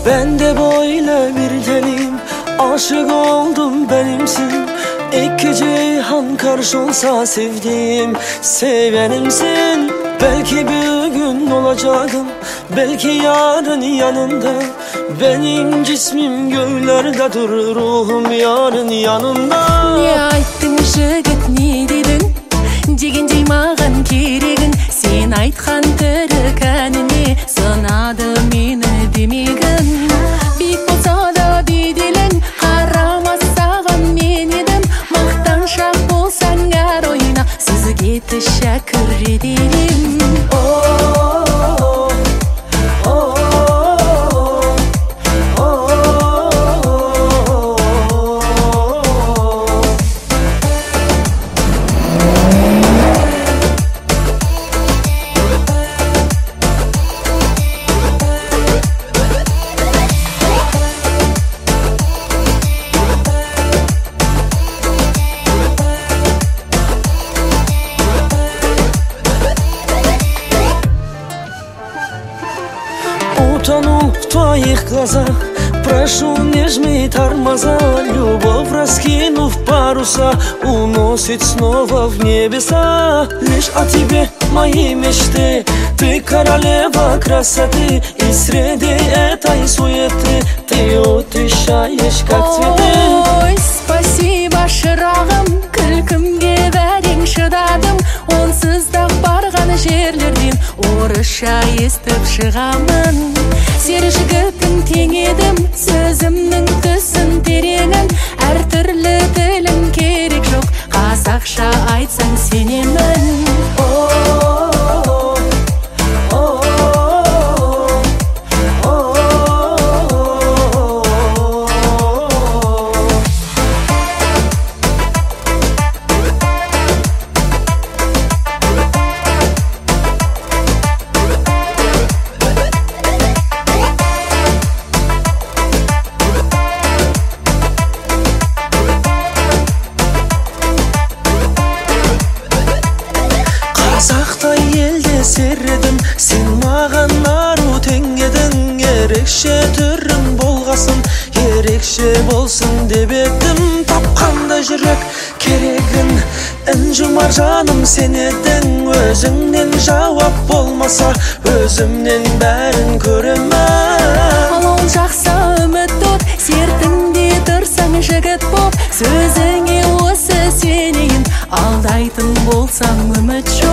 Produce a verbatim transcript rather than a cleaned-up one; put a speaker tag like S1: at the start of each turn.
S1: Ben de böyle bir deliyim, aşık oldum benimsin. İki cihan karşı olsa sevdiğim sevenimsin. Belki bir gün olacağım, belki yarın yanında. Benim cismim göğlerde durur, ruhum yarın yanında.
S2: Ne ayttın жігіт, не дедің? Дегендей маған керегін. Сен айтқан тірі кәніне сынады мені демегін. Бек болса да беделің, қарамас саған мен едім. Мақтаншақ болсаң әр ойна, сізге тәшәкүр еделім.
S1: Утону в твоих глазах, прошу, не жми тормоза. Любовь, раскинув паруса, уносит снова в небеса. Лишь о тебе мои мечты, ты королева красоты. И среди этой суеты ты утешаешь, как цветы.
S2: Ой, спасибо, шырағым, күлкімге бәрең шыдадым. Онсыз да барған жерлерден орысша естіп шығамын. Сері жігітің тең едім, сөзімнің түсін тереңін. Әр түрлі тілім керек жоқ, қазақша айтсаң сенемін.
S1: Қазақтай елде середім, сен маған ару тең едің. Ерекше түрің болғасын, ерекше болсын деп едім. Тапқанда жүрек керегін, інжұмар жаным сен едің. Өзіңнен жауап болмаса, өзімнен бәрін көремін.
S2: Ал ол жақса үміт от, сертіңде тұрсаң жігіт боп. Сөзіңе осы сенейін, алдайтын болсаң үміт жоқ.